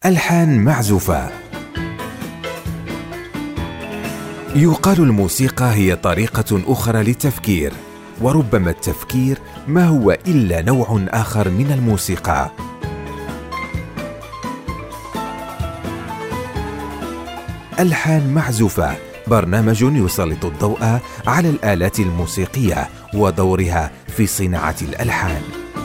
ألحان معزوفة. يقال الموسيقى هي طريقة أخرى للتفكير، وربما التفكير ما هو إلا نوع آخر من الموسيقى. ألحان معزوفة برنامج يسلط الضوء على الآلات الموسيقية ودورها في صناعة الألحان.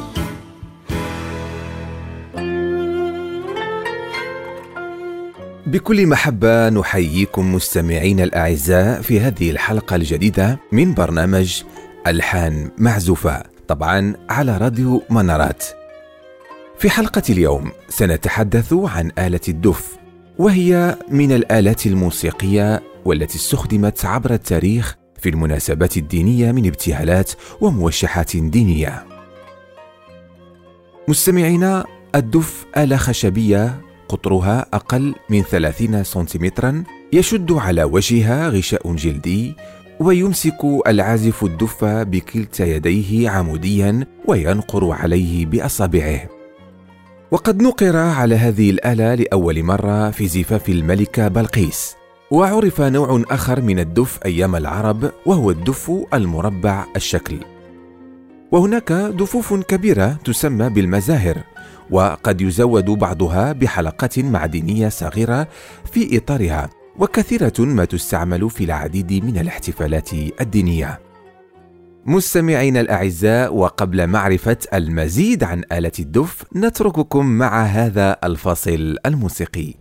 بكل محبة نحييكم مستمعين الأعزاء في هذه الحلقة الجديدة من برنامج ألحان معزوفة، طبعا على راديو منارات. في حلقة اليوم سنتحدث عن آلة الدف، وهي من الآلات الموسيقية والتي استخدمت عبر التاريخ في المناسبات الدينية من ابتهالات وموشحات دينية. مستمعينا، الدف آلة خشبية قطرها أقل من 30 سنتيمترا، يشد على وجهها غشاء جلدي، ويمسك العازف الدف بكلتا يديه عموديا وينقر عليه بأصابعه. وقد نقر على هذه الآلة لأول مرة في زفاف الملكة بلقيس. وعرف نوع آخر من الدف أيام العرب، وهو الدف المربع الشكل. وهناك دفوف كبيرة تسمى بالمزاهر، وقد يزود بعضها بحلقات معدنية صغيرة في إطارها، وكثيرة ما تستعمل في العديد من الاحتفالات الدينية. مستمعين الأعزاء، وقبل معرفة المزيد عن آلة الدف نترككم مع هذا الفاصل الموسيقي.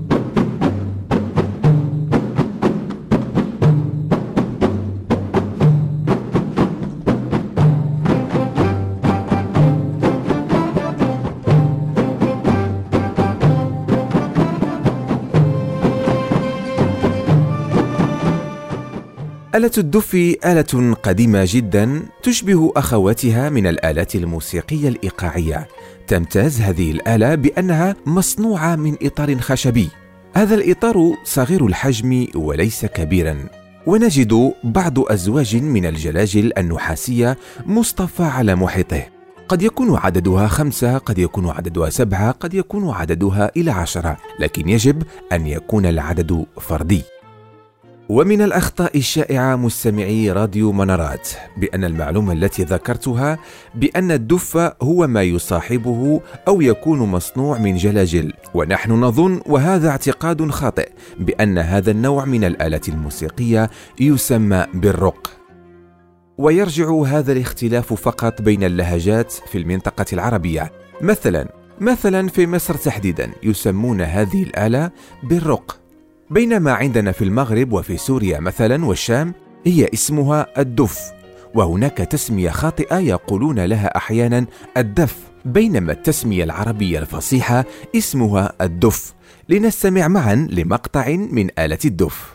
آلة الدف آلة قديمة جدا تشبه أخواتها من الآلات الموسيقية الإيقاعية. تمتاز هذه الآلة بأنها مصنوعة من إطار خشبي. هذا الإطار صغير الحجم وليس كبيرا، ونجد بعض أزواج من الجلاجل النحاسية مصطفى على محيطه. قد يكون عددها 5، قد يكون عددها 7، قد يكون عددها إلى 10، لكن يجب أن يكون العدد فردي. ومن الأخطاء الشائعة مستمعي راديو منارات بأن المعلومة التي ذكرتها بأن الدف هو ما يصاحبه أو يكون مصنوع من جلاجل، ونحن نظن، وهذا اعتقاد خاطئ، بأن هذا النوع من الآلة الموسيقية يسمى بالرق. ويرجع هذا الاختلاف فقط بين اللهجات في المنطقة العربية. مثلا في مصر تحديدا يسمون هذه الآلة بالرق، بينما عندنا في المغرب وفي سوريا مثلا والشام هي اسمها الدف. وهناك تسمية خاطئة يقولون لها أحيانا الدف، بينما التسمية العربية الفصيحة اسمها الدف. لنستمع معا لمقطع من آلة الدف.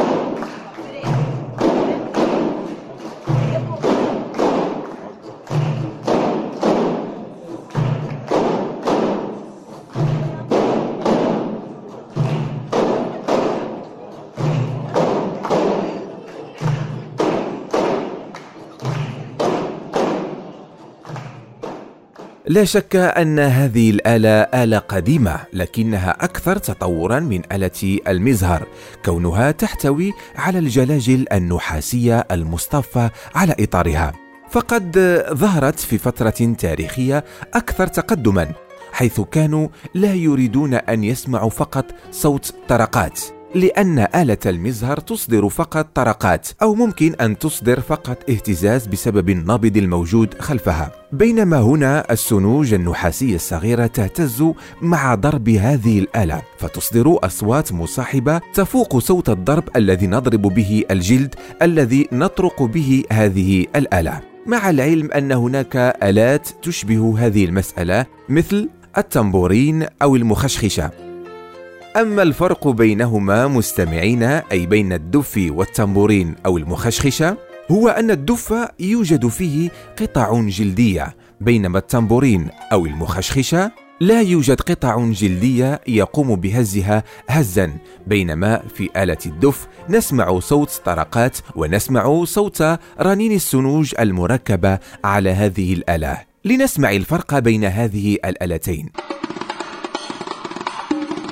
لا شك أن هذه الآلة آلة قديمة، لكنها أكثر تطوراً من آلة المزهر، كونها تحتوي على الجلاجل النحاسية المصطفى على إطارها. فقد ظهرت في فترة تاريخية أكثر تقدماً، حيث كانوا لا يريدون أن يسمعوا فقط صوت طرقات، لأن آلة المزهر تصدر فقط طرقات، أو ممكن أن تصدر فقط اهتزاز بسبب النابض الموجود خلفها، بينما هنا السنوج النحاسية الصغيرة تهتز مع ضرب هذه الآلة، فتصدر أصوات مصاحبة تفوق صوت الضرب الذي نضرب به الجلد الذي نطرق به هذه الآلة. مع العلم أن هناك آلات تشبه هذه المسألة مثل التنبورين أو المخشخشة. أما الفرق بينهما مستمعين، أي بين الدف والتنبورين أو المخشخشة، هو أن الدف يوجد فيه قطع جلدية، بينما التنبورين أو المخشخشة لا يوجد قطع جلدية يقوم بهزها هزا، بينما في آلة الدف نسمع صوت طرقات ونسمع صوت رنين السنوج المركبة على هذه الآلة. لنسمع الفرق بين هذه الآلتين.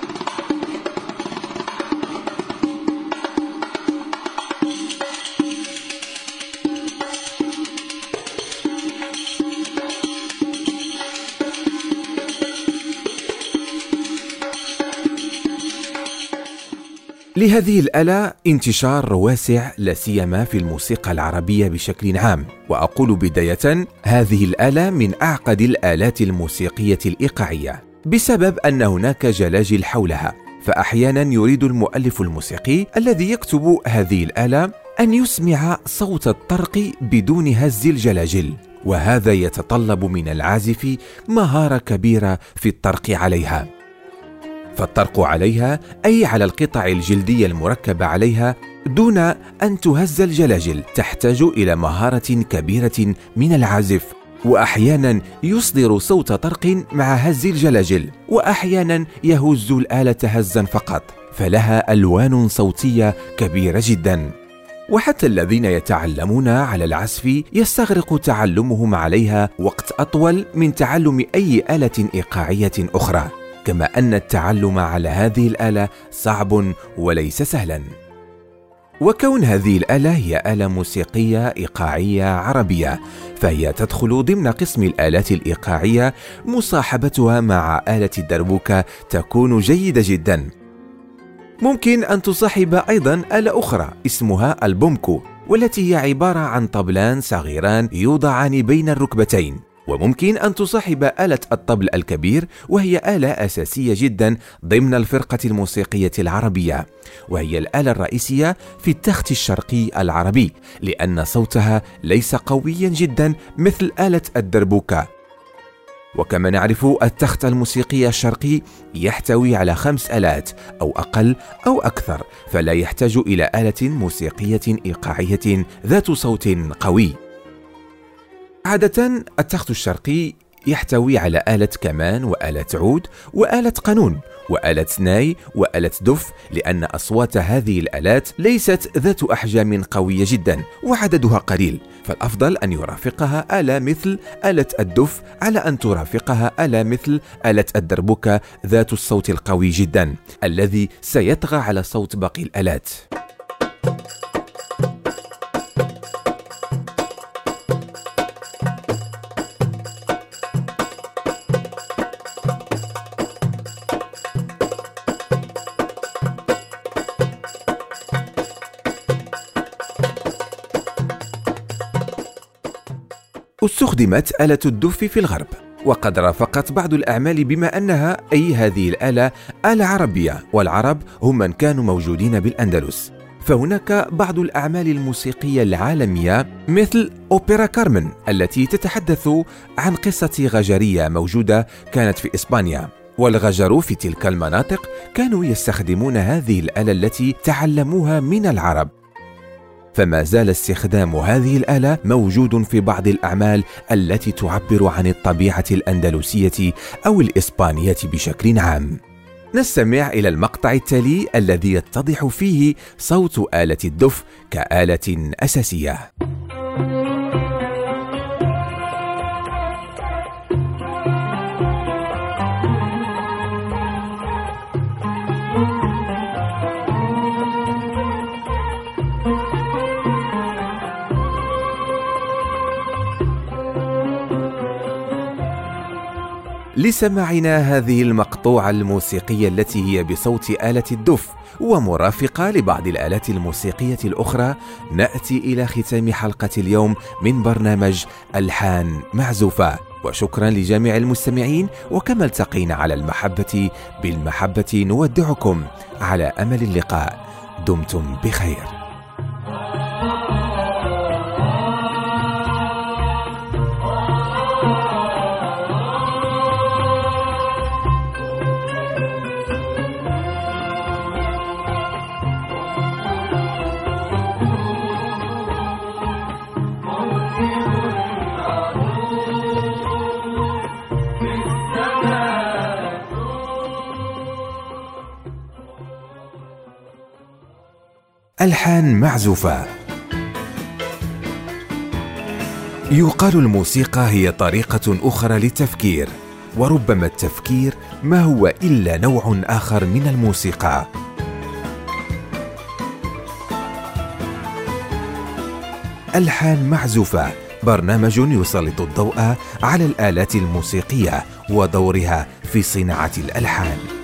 لهذه الآلة انتشار واسع لا سيما في الموسيقى العربية بشكل عام، وأقول بداية هذه الآلة من أعقد الآلات الموسيقية الإيقاعية بسبب أن هناك جلاجل حولها، فأحيانا يريد المؤلف الموسيقي الذي يكتب هذه الآلة أن يسمع صوت الطرق بدون هز الجلاجل، وهذا يتطلب من العازف مهارة كبيرة في الطرق عليها. فالطرق عليها أي على القطع الجلدية المركبة عليها دون أن تهز الجلاجل تحتاج إلى مهارة كبيرة من العازف، وأحيانا يصدر صوت طرق مع هز الجلاجل، وأحيانا يهز الآلة هزا فقط، فلها ألوان صوتية كبيرة جدا. وحتى الذين يتعلمون على العزف يستغرق تعلمهم عليها وقت أطول من تعلم أي آلة إيقاعية أخرى، كما أن التعلم على هذه الآلة صعب وليس سهلا. وكون هذه الآلة هي آلة موسيقية إيقاعية عربية، فهي تدخل ضمن قسم الآلات الإيقاعية، مصاحبتها مع آلة الدربوكة تكون جيدة جدا. ممكن أن تصاحب أيضا آلة أخرى اسمها البومكو، والتي هي عبارة عن طبلان صغيران يوضعان بين الركبتين. وممكن أن تصاحب آلة الطبل الكبير، وهي آلة أساسية جدا ضمن الفرقة الموسيقية العربية، وهي الآلة الرئيسية في التخت الشرقي العربي، لأن صوتها ليس قويا جدا مثل آلة الدربوكة. وكما نعرف التخت الموسيقي الشرقي يحتوي على 5 آلات أو أقل أو أكثر، فلا يحتاج إلى آلة موسيقية إيقاعية ذات صوت قوي. عادة التخت الشرقي يحتوي على آلة كمان وآلة عود وآلة قانون وآلة ناي وآلة دف، لأن أصوات هذه الآلات ليست ذات أحجام قوية جدا وعددها قليل، فالأفضل أن يرافقها آلة مثل آلة الدف على أن ترافقها آلة مثل آلة الدربوكة ذات الصوت القوي جدا الذي سيطغى على صوت باقي الآلات. استخدمت آلة الدف في الغرب، وقد رافقت بعض الأعمال بما أنها أي هذه الآلة آلة عربية، والعرب هم من كانوا موجودين بالأندلس. فهناك بعض الأعمال الموسيقية العالمية مثل أوبرا كارمن التي تتحدث عن قصة غجرية موجودة كانت في إسبانيا، والغجر في تلك المناطق كانوا يستخدمون هذه الآلة التي تعلموها من العرب. فما زال استخدام هذه الآلة موجود في بعض الأعمال التي تعبر عن الطبيعة الأندلسية أو الإسبانية بشكل عام. نستمع إلى المقطع التالي الذي يتضح فيه صوت آلة الدف كآلة أساسية. لسماعنا هذه المقطوعة الموسيقية التي هي بصوت آلة الدف ومرافقة لبعض الآلات الموسيقية الأخرى، نأتي إلى ختام حلقة اليوم من برنامج ألحان معزوفة. وشكرا لجميع المستمعين، وكما التقينا على المحبة بالمحبة نودعكم على أمل اللقاء. دمتم بخير. ألحان معزوفة. يقال الموسيقى هي طريقة أخرى للتفكير، وربما التفكير ما هو إلا نوع آخر من الموسيقى. ألحان معزوفة برنامج يسلط الضوء على الآلات الموسيقية ودورها في صناعة الألحان.